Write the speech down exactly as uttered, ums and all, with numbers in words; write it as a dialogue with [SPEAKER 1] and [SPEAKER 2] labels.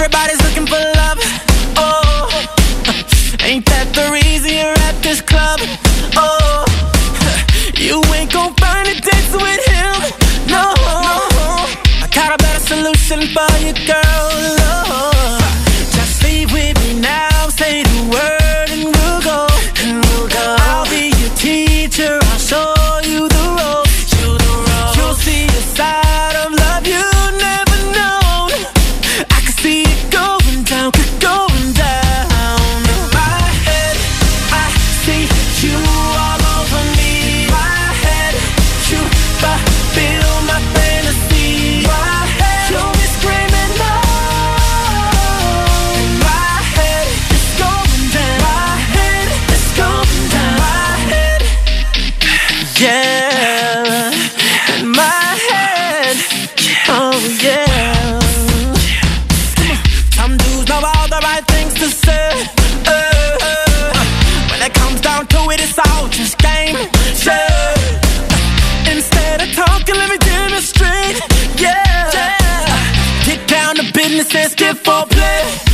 [SPEAKER 1] Everybody's looking for love. Oh, ain't that the reason you're at this club? Oh, you ain't gon' find a date with him. No, I got a better solution for you, girl. Oh, just leave with me now. Say the word and we'll go. And we'll go. I'll be your teacher. I'll show you the ropes. You the ropes. You'll see a side of love you never known. I can see it going down, going down. In my head, I see you all over me. My head, you fulfill my fantasy. My head, you'll be screaming no. In my head, it's going down. My head, it's going down. My head, yeah. In my head, oh yeah. Some dudes know all the right things to say. Uh, uh, when it comes down to it, it's all just game. Yeah. Instead of talking, let me demonstrate. Yeah. Get down to business and skip for play.